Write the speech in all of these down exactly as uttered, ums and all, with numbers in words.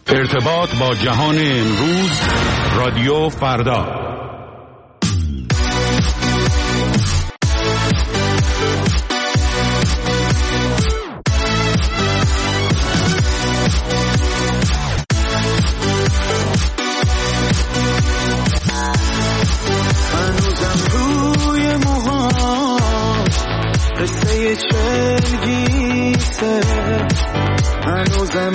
ارتباط با جهان امروز، رادیو فردا. هنوزم روی موها قصه چلگیسه، هنوزم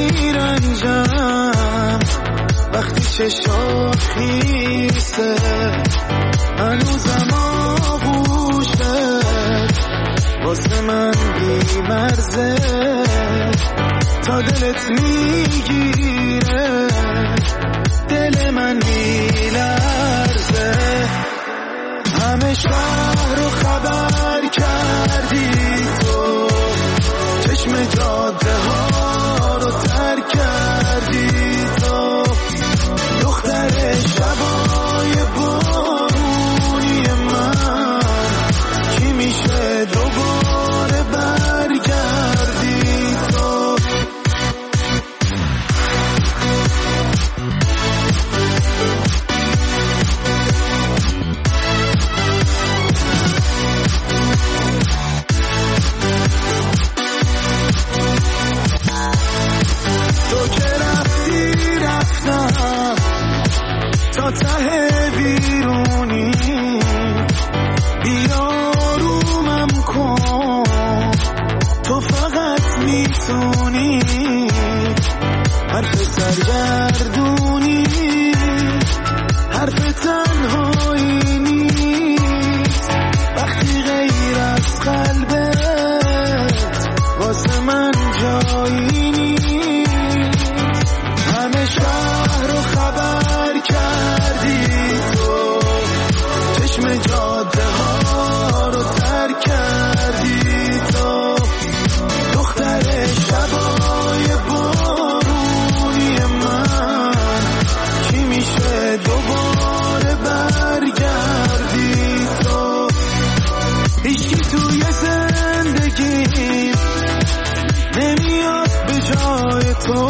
میرنجم وقتی چشات خیسه، هنوزم آغوشت واسه من بیمرزه، تا دلت میگیره دل من میلرزه. همه شهر رو خبر کردی تو، چشم جاده ها رو ترک کردی تو، دختر شبای بارونی من کی میشه دوباره برگردی تو. تو که رفتی رفتم تا ته بیرونی، بیارومم کن تو فقط میتونی، حرف سرگردونی حرف تنهایی نیست، وقتی غیر از قلبت واسه من جایی نیست. همه شهر رو خبر کردی تو، چشم جاده ها رو ترک کردی تو، دختر شبای بارونی من کی میشه دوباره برگردی تو. هیچکی توی زندگیم نمیاد به جای تو،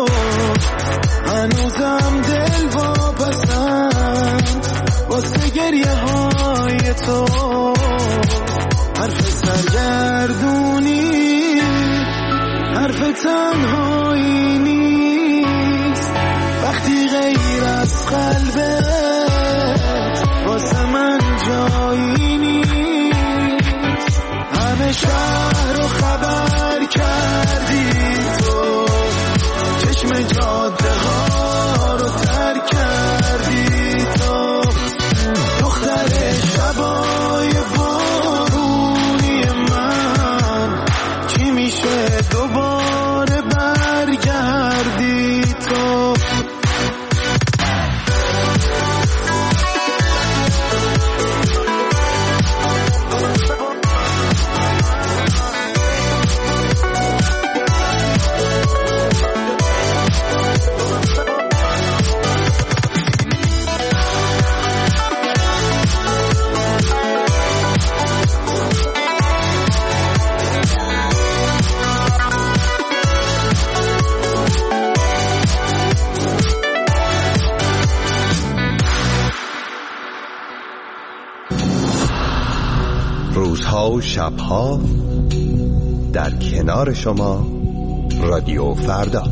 هنوزم دل واپسند واسه گریه های تو، حرف سرگردونی حرف تنهایی نیست، وقتی غیر از قلبت واسه من جایی نیست. همه شهر رو خبر کردی تو، چشم جاده ها رو ترک کردی تو، دختر شبای بارونی من کی میشه دوباره برگردی تو. روزها و شبها در کنار شما، رادیو فردا.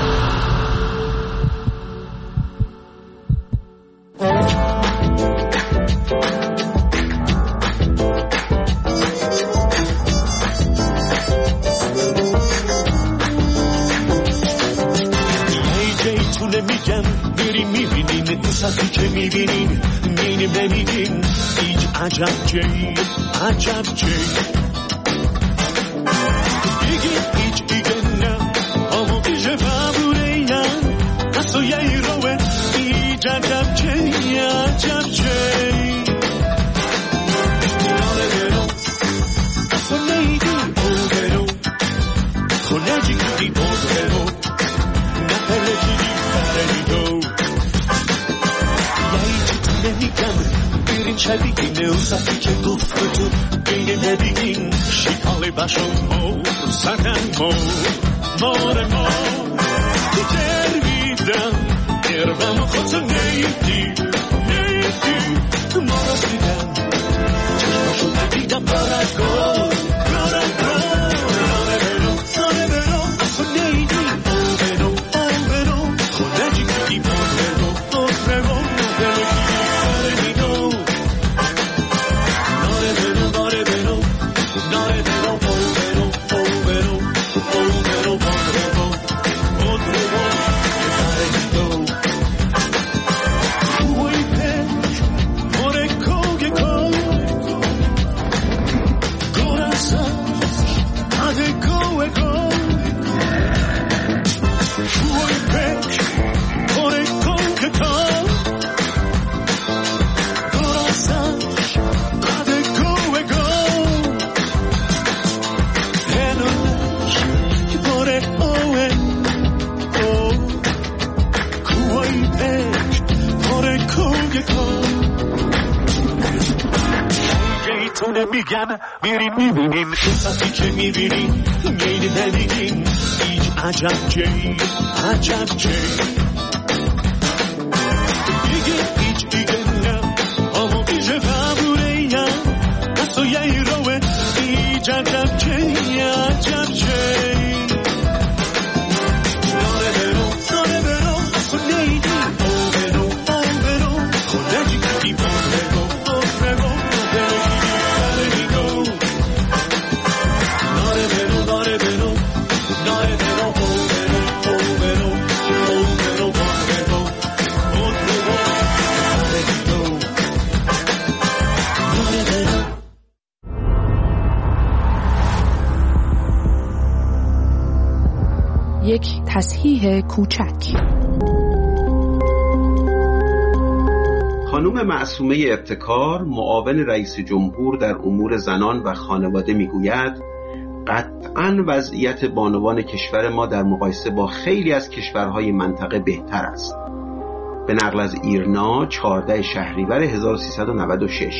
میگم بریم میبینین تو سطحی که میبینین مینیم نمیدین هیچ عجب جایی عجب جایی بگید هیچ دیگه نه اما بیشه فبوره این قصویه ای روه هیچ عجب جایی عجب جایی ناره برو خونه ایدی او برو خونه جیگی او برو نپله جیگی بریم شبیگین اون صفی که گفت تو بین نبیگین شیکالی باشم مو سکن مو مور مو تو تربی میگن میریم میبینیم وقتی که میبینیم میری نمیگیم هیچ عجب جایی عجب جایی دیگه هیچ دیگه نه اما بیشه قبوله ایم دستو یه روه هیچ عجب جایی عجب جایی یک تصحیح کوچک. خانم معصومه ابتکار معاون رئیس جمهور در امور زنان و خانواده میگوید قطعاً وضعیت بانوان کشور ما در مقایسه با خیلی از کشورهای منطقه بهتر است. به نقل از ایرنا چهاردهم شهریور هزار و سیصد و نود و شش.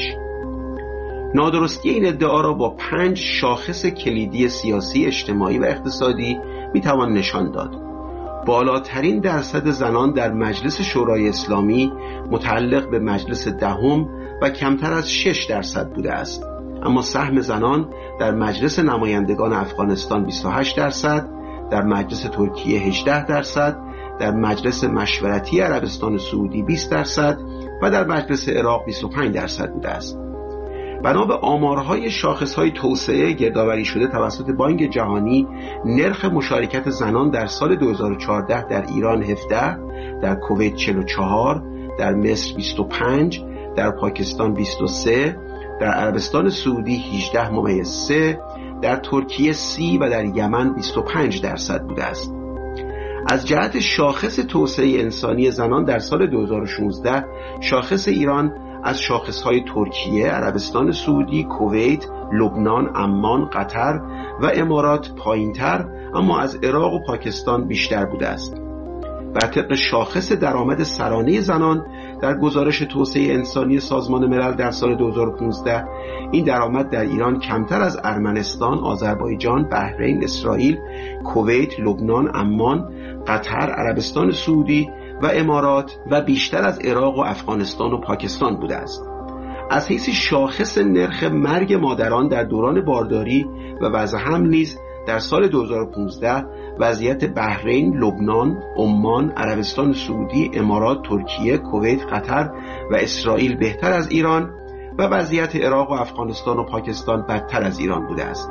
نادرستی این ادعا را با پنج شاخص کلیدی سیاسی، اجتماعی و اقتصادی میتوان نشان داد. بالاترین درصد زنان در مجلس شورای اسلامی متعلق به مجلس دهم و کمتر از شش درصد بوده است. اما سهم زنان در مجلس نمایندگان افغانستان بیست و هشت درصد، در مجلس ترکیه هجده درصد، در مجلس مشورتی عربستان سعودی بیست درصد و در مجلس عراق بیست و پنج درصد بوده است. بنا به آمارهای شاخصهای توسعه گردآوری شده توسط بانک جهانی، نرخ مشارکت زنان در سال دو هزار و چهارده در ایران هفده، در کویت چهل و چهار، در مصر بیست و پنج، در پاکستان بیست و سه، در عربستان سعودی هجده ممیز سه، در ترکیه سی و در یمن بیست و پنج درصد بوده است. از جهت شاخص توسعه انسانی زنان در سال دو هزار و شانزده، شاخص ایران از شاخصهای ترکیه، عربستان سعودی، کویت، لبنان، عمان، قطر و امارات پایین‌تر، اما از عراق و پاکستان بیشتر بوده است. بر طبق شاخص درآمد سرانه زنان در گزارش توسعه انسانی سازمان ملل در سال دو هزار و پانزده، این درآمد در ایران کمتر از ارمنستان، آذربایجان، بحرین، اسرائیل، کویت، لبنان، عمان، قطر، عربستان سعودی و امارات و بیشتر از عراق و افغانستان و پاکستان بوده است. از حیث شاخص نرخ مرگ مادران در دوران بارداری و وضع حمل نیز در سال دو هزار و پانزده وضعیت بحرین، لبنان، عمان، عربستان سعودی، امارات، ترکیه، کویت، قطر و اسرائیل بهتر از ایران و وضعیت عراق و افغانستان و پاکستان بدتر از ایران بوده است.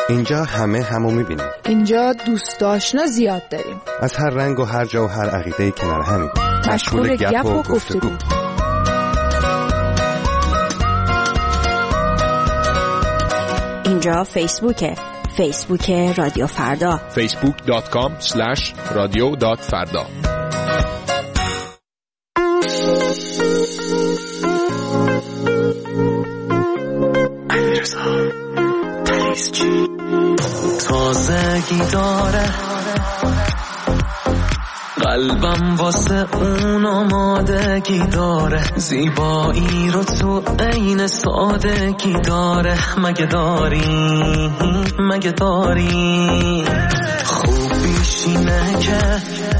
اینجا همه همو میبینیم. اینجا دوست آشنا زیاد داریم. از هر رنگ و هر جا و هر عقیده کنار همیم. مشغول گپ و گفتگو. اینجا فیسبوکه. فیسبوک رادیو فردا. فیسبوک دات کام اسلش رادیو دات فردا. تازگی داره قلبم واسه اون آمادگی داره، زیبایی رو تو عین سادگی داره. مگه داری مگه داری خوبیش اینه که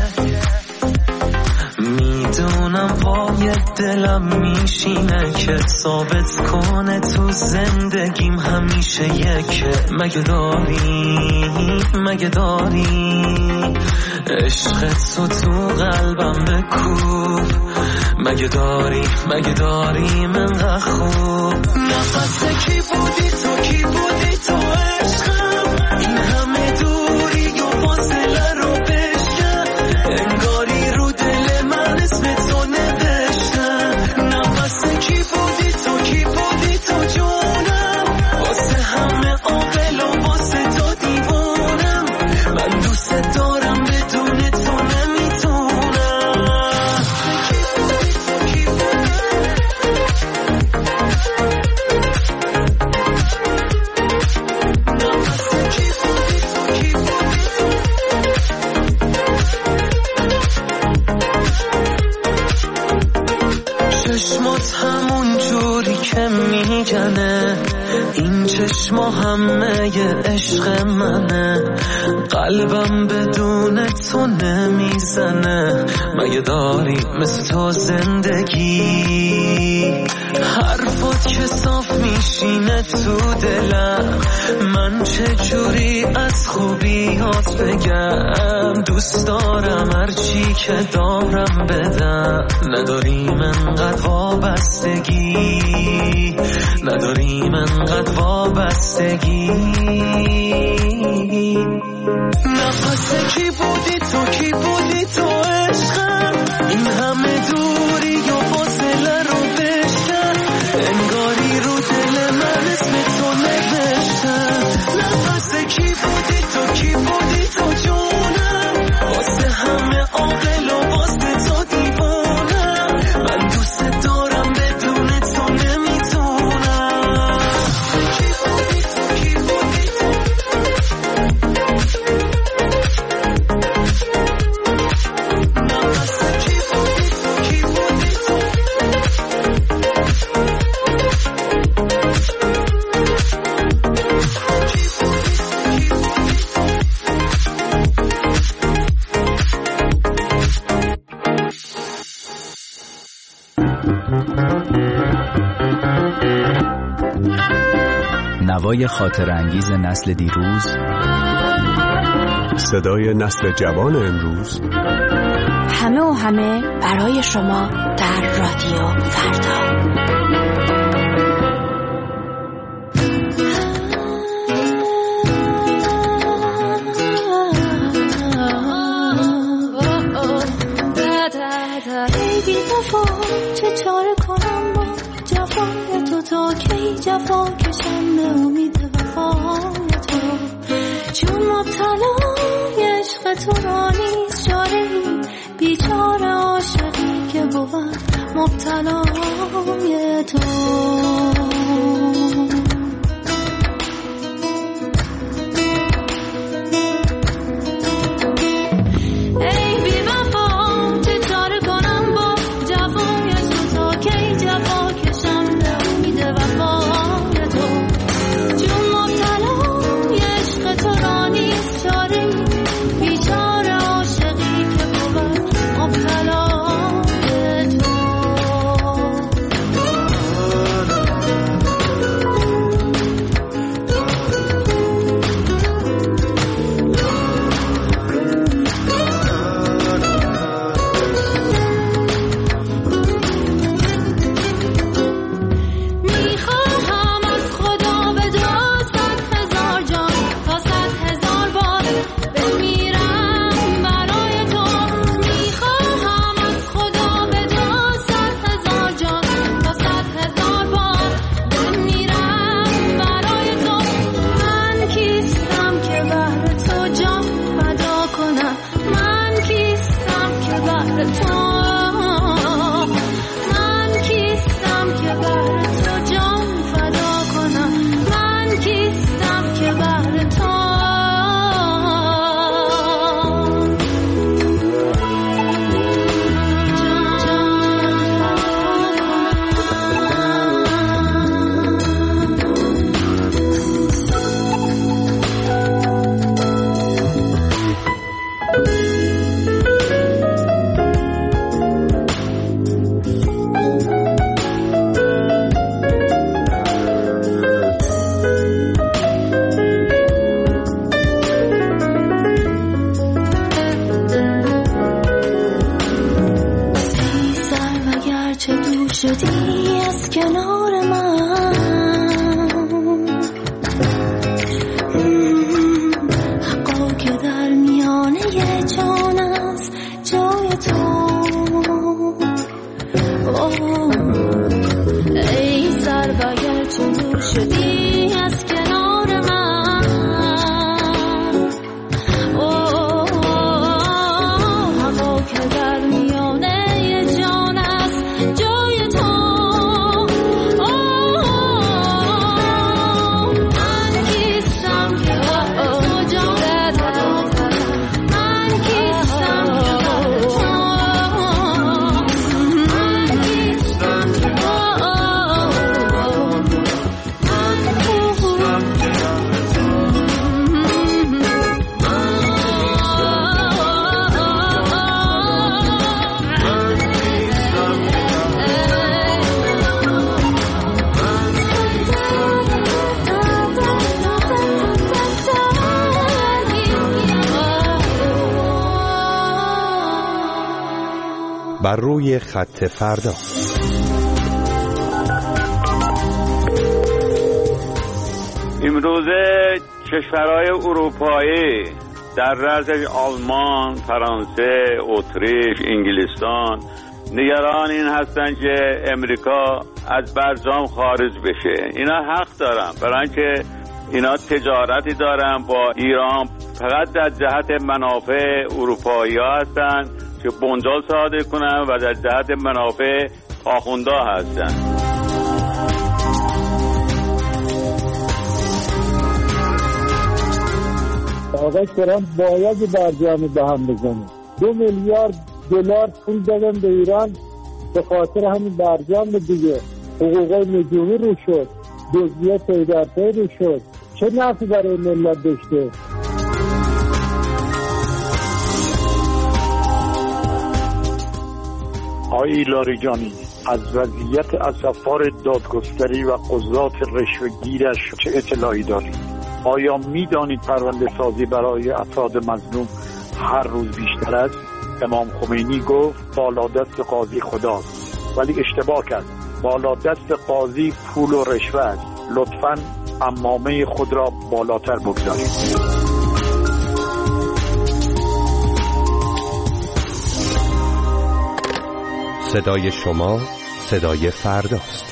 میدونم پای دلم میشینه که ثابت کنه تو زندگیم همیشه یکه. مگه داری مگه داری عشق تو تو قلبم بکوب. مگه داری مگه داری من خوب نفس کی بودی تو کی بودی تو عشقم، این همه دوری و فاصله رو بشکن، انگاری رو دل من اسم تو نوشتم. نفس کی بودی تو کی بودی تو جونم، واسه همه عاقل و واسه تو دیوونم. من دوست دارم بدون تو نمیتونم. چشمات همون جوری که میگنه، این چشما همه ی عشق منه، قلبم بدون تو نمیزنه. مگه داری مثل تو زندگی، حرفات که صاف میشینه تو دلم، من چه جوری از خوبیات بگم. دوست دارم هرچی که دارم بدم، نداریم انقدر وابستگی، نداریم انقدر وابستگی. نفس کی بودی تو کی بودی تو عشقم، این همه دوری و فاصله رو بشکن، انگاری رو دل من اسم تو نوشتم. نفس کی بودی تو کی بودی تو جونم، واسه همه عاقل و واسه تو دیوانم. من دوست دارم بدون تو نمیتونم. کی بودی تو کی بودی تو نفس کی بودی تو کی بودی تو. نوای خاطر انگیز نسل دیروز، صدای نسل جوان امروز، همه و همه برای شما در رادیو فردا. بی وفا چه چاره کنم با جفای تو، تا کی جفا کشم به امید وفای تو. چون مبتلای عشق تو را نیست چاره‌ای، بیچاره عاشقی که بود مبتلای تو. بر روی خط فردا. امروزه کشورهای اروپایی در رأسش آلمان، فرانسه، اتریش، انگلستان نگران این هستن که امریکا از برجام خارج بشه. اینا حق دارن، برای اینکه اینا تجارتی دارن با ایران، فقط در جهت منافع اروپایی ها هستن که بنجال صادر کنن و در جهت منافع آخوندا هستن. آقای ترامپ باید برجام به هم بزنه. دو میلیارد دلار پول دادن به ایران به خاطر همین برجام دیگه. حقوقای نجومی رو شد، جزئیات پیدرپی رو شد. چه نفعی برای ملت داشته؟ آقای لاریجانی، از وضعیت اسفار دادگستری و قضات رشوه‌گیرش چه اطلاعی دارید؟ آیا می‌دانید پرونده سازی برای افراد مظلوم هر روز بیشتر است؟ امام خمینی گفت بالا دست قاضی خداست، ولی اشتباه کرد. بالا دست قاضی پول و رشوه است. لطفاً عمامه خود را بالاتر بگذارید. صدای شما صدای فرداست.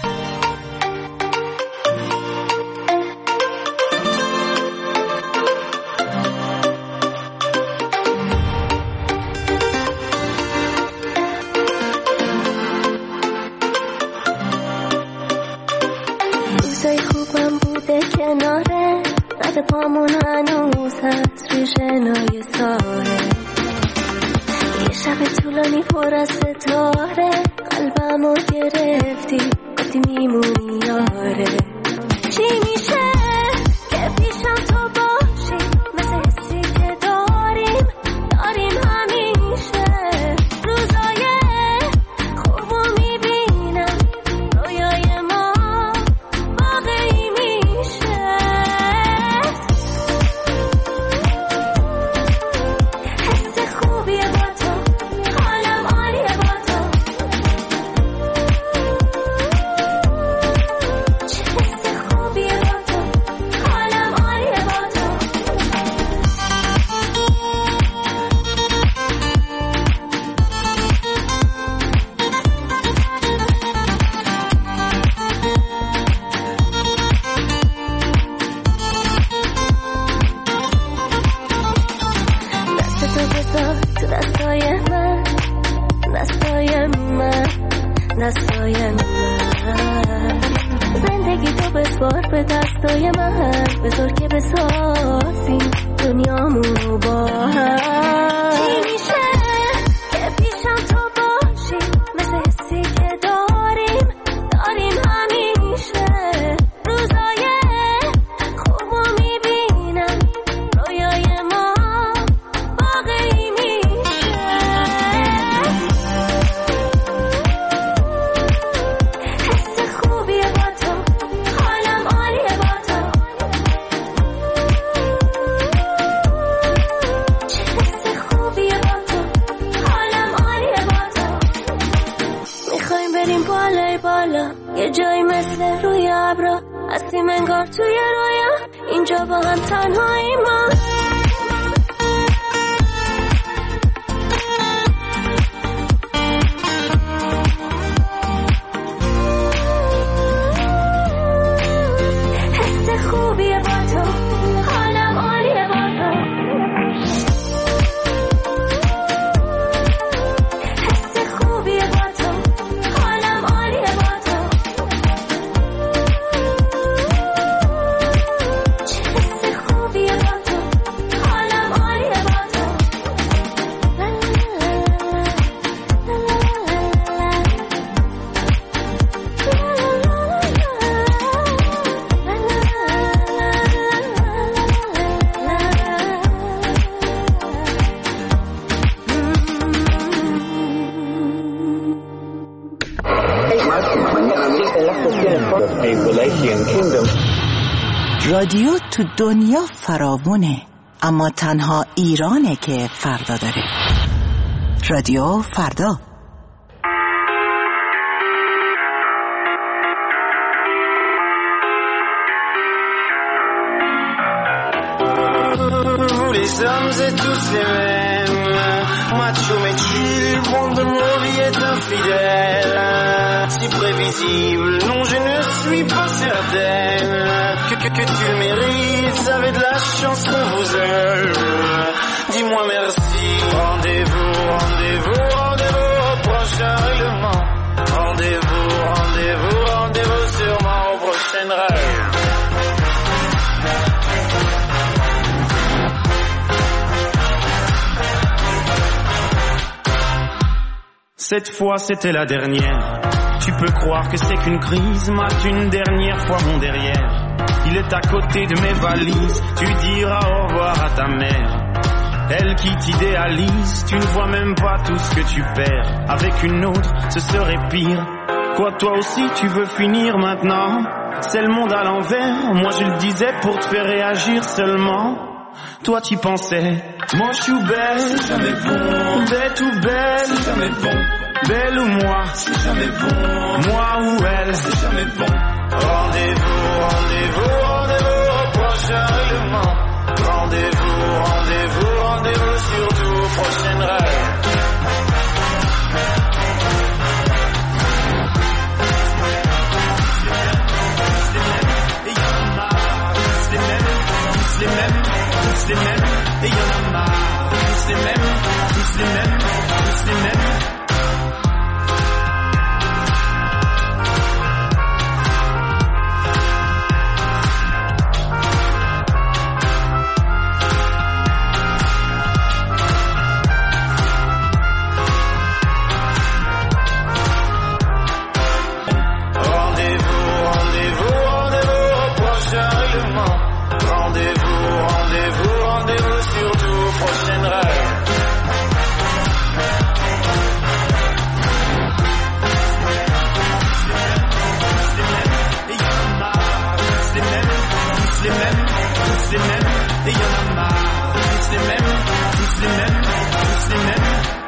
روزای خوبم بوده کناره، قد پامون هنوز هست روی شنای ساره. یه شب طولانی پر از ستاره، قلبمو گرفتی گفتی میمونی یاره. چی میشه که پیشم تو باشی، مثل حسی که داریم داریم همیشه. روزای خوبو میبینم، رویای ما واقعی میشه. حس خوبیه با تو، حالم عالیه با تو. چه حس خوبیه با تو، حالم عالیه با تو. دست تو بذار تو دستای من، دستای من، دستای من. زندگی تو بسپار به دستای من، بذار که بسازیم دنیامونو با هم. چی میشه که پیشم تو باشی، مثل حسی که داریم داریم همیشه. روزای خوبو میبینم، رویای ما واقعی میشه. حس خوبیه با تو، حالم عالیه با تو. چه حس خوبیه با تو، حالم عالیه با تو. میخوایم بریم بالای بالا، یه جایی مثل روی ابرا، هستیم انگار توی رویا، اینجا با هم تنهایی ما. حس خوبیه با تو، حالم عالیه با تو. حس خوبیه با تو، حالم عالیه با تو. چه حس خوبیه با تو، حالم عالیه با تو. لا لا رادیو تو دنیا فراوونه، اما تنها ایرانه که فردا داره. رادیو فردا les hommes et tous les mêmes. Macho mais chill, bon de nos vies est infidèle. Si prévisible, non je ne suis pas certaine que, que, que tu le mérites, avez de la chance qu'on vous aime. Dis-moi merci. Rendez-vous, rendez-vous, rendez-vous au prochain règlement. Rendez-vous, rendez-vous, rendez-vous sûrement au prochain rêve. Cette fois c'était la dernière. Tu peux croire que c'est qu'une crise, mate une dernière fois mon derrière. Il est à côté de mes valises, tu diras au revoir à ta mère. Elle qui t'idéalise, tu ne vois même pas tout ce que tu perds. Avec une autre, ce serait pire. Quoi, toi aussi tu veux finir maintenant? C'est le monde à l'envers, moi je le disais pour te faire réagir seulement. Toi t'y pensais, moi je suis belle, c'est jamais bon. Bête ou belle, c'est jamais bon. Belle ou moi, c'est jamais bon. Moi ou elle, c'est jamais bon. Rendez-vous, rendez-vous, rendez-vous au prochain règlement. Rendez-vous, rendez-vous, rendez-vous surtout au prochain rêve. Tous les mêmes, tous les mêmes, et y'en a marre. Tous les mêmes, tous les mêmes, tous les mêmes. Et y'en a marre, tous les mêmes, tous les mêmes, tous les mêmes.